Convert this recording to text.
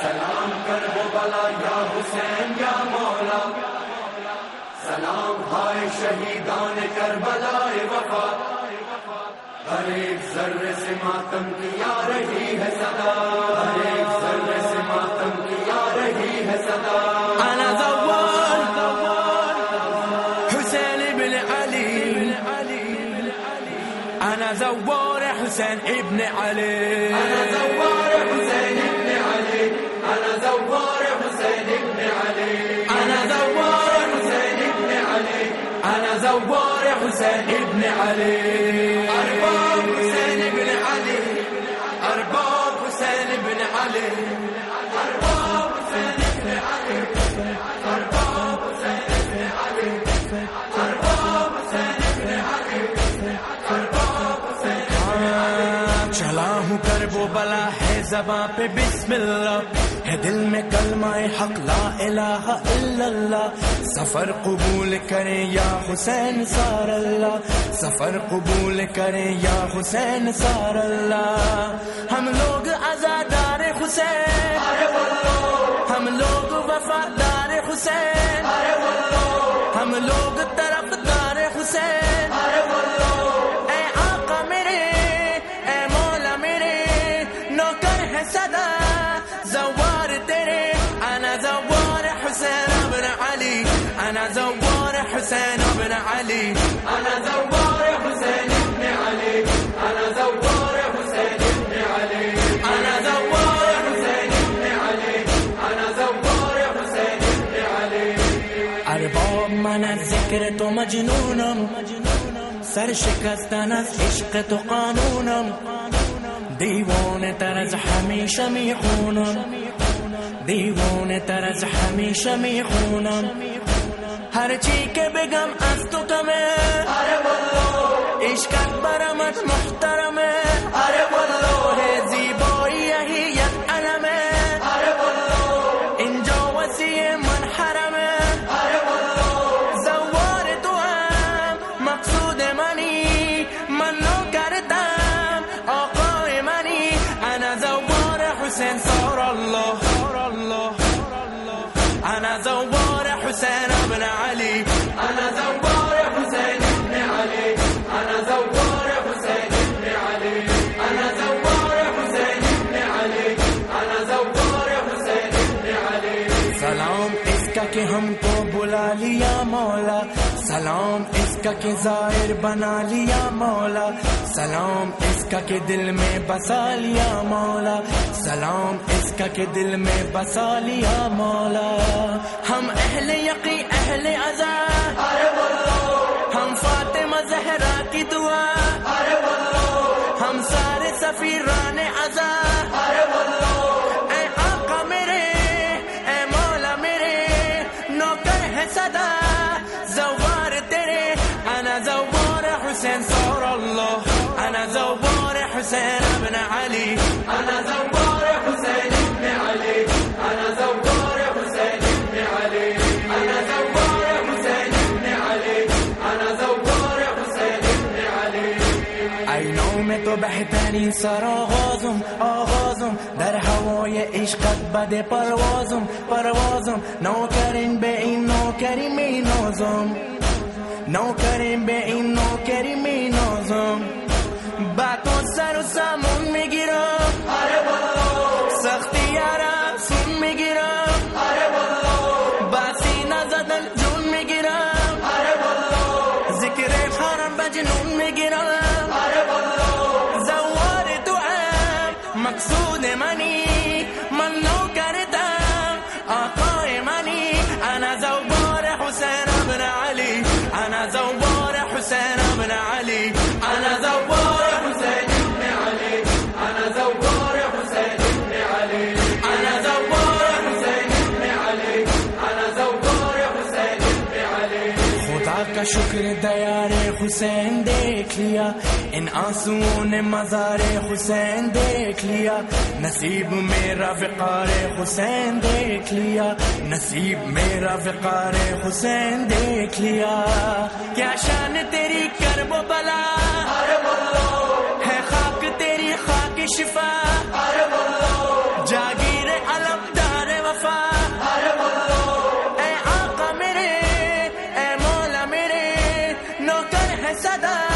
सलाम कर वो बला या हुसैन या मौला, सलाम हाय शहीदान करबलाए वफा, हर एक जर्रे से मातम की आ रही है सदा, हर एक जर्रे से मातम की आ रही है सदा। अना ज़व्वार हुसैन इब्न अली, अना ज़व्वार हुसैन इब्न अली, अना ज़व्वार हुसैन इब्न अली, अना ज़व्वार हुसैन इब्न अली, अना ज़व्वार हुसैन इब्न अली, अना ज़व्वार हुसैन इब्न अली। अरबाब हुसैन इब्न अली, अरबाब हुसैन इब्न अली, अरबाब हुसैन इब्न अली, अरबाब हुसैन इब्न अली, अरबाब हुसैन इब्न अली, अरबाब हुसैन इब्न अली। चला हूँ करबो बला है ज़बां पे बिस्मिल्लाह, है दिल में कलमाए हक ला इलाहा इल्लल्लाह। सफर कबूल करें या हुसैन सारल्लाह, सफर कबूल करें या हुसैन सारल्लाह। हम लोग आज़ादार हुसैन, हम लोग वफादार हुसैन, हम लोग तरफदार हुसैन। ऐ आका मेरे, ऐ मौला मेरे, नौकर है सदा ज़व्वार तेरे। अना ज़व्वार हुसैन इब्न अली, अना ज़व्वार हुसैन इब्न अली, अना ज़व्वार हुसैन इब्न अली, अना ज़व्वार हुसैन इब्न अली, अना ज़व्वार हुसैन इब्न अली, अना ज़व्वार हुसैन इब्न अली। अरबाब मन ज़िक्र तो मजनूनम, सर शिकस्तन इश्क तो कानूनम। दीवान तरज हमेशा में खूनम, दीवान तरज हमेशा में खूनम। हर चीज़ के बेगम अस्तु कमे, अरे बोलो इश्क बरमत मुहतरम है। अरे बोलो है ज़ीबाई यही यत अलम है, अरे बोलो इंजो वसीए मन हरम है। अरे बोलो ज़व्वार तो आम मकसूद मनी, मनो करता आक़ाए मनी। अना ज़व्वार हुसैन सारल्लाह, अना ज़व्वार हुसैन इब्न अली, अना ज़व्वार हुसैन इब्न अली, अना ज़व्वार हुसैन इब्न अली, अना ज़व्वार हुसैन इब्न अली, अना ज़व्वार हुसैन इब्न अली। सलाम इसका कि हमको बुला लिया मौला, सलाम इसका कि ज़ाहिर बना लिया मौला। सलाम इसका कि दिल में बसा लिया मौला, सलाम इसका कि दिल में बसा लिया मौला। हम अहले यकी अहले अज़ा, अरे बोलो हम फातिमा ज़हरा की दुआ, अरे बोलो हम सारे सफीराने अज़ा। अरे बोलो ऐ आका मेरे, ऐ मौला मेरे, नौकर है सदा ज़व्वार तेरे। अना ज़व्वार हुसैन सारल्लाह, अना ज़व्वार हुसैन इब्न अली, अना ज़व्वार हुसैन इब्न अली, अना ज़व्वार हुसैन इब्न अली, अना ज़व्वार हुसैन इब्न अली, अना ज़व्वार हुसैन इब्न अली। आईनों में तो बेहतरीन सर आगाज़ुम, आगाज़ुम दर हवाए इश्क़त बदे परवाज़ुम, परवाज़ुम। नौकरिन बे इन नौकरी में नौज़ुम, नौकरिन बे इन नौकरी में नौज़ुम। बातों सर सामुन में गिरा, अरे बोलो सख्ती यारा सुन में गिरा, अरे बोलो बासी नज़दल जुन में गिरा, अरे बोलो ज़िक्र हरम बजनून में गिरा। अरे बोलो ज़व्वार तो आम मकसूद मनी, मनो करता आक़ाए मनी। अना ज़व्वार हुसैन इब्न अली, अना ज़व्वार हुसैन इब्न अली, अना ज़व्वार हुसैन इब्न अली, अना ज़व्वार हुसैन इब्न अली, अना ज़व्वार हुसैन इब्न अली, अना ज़व्वार हुसैन इब्न अली। खुदा का शुक्र दयारे हुसैन देख लिया, इन आंसुओं ने मज़ारे हुसैन देख लिया। नसीब मेरा विक़ारे हुसैन देख लिया, नसीब मेरा विक़ारे हुसैन देख लिया। क्या शान तेरी करबो बला, अरे बोलो है खाक तेरी खाक शिफा। अरे बोलो जागीर अलम सदा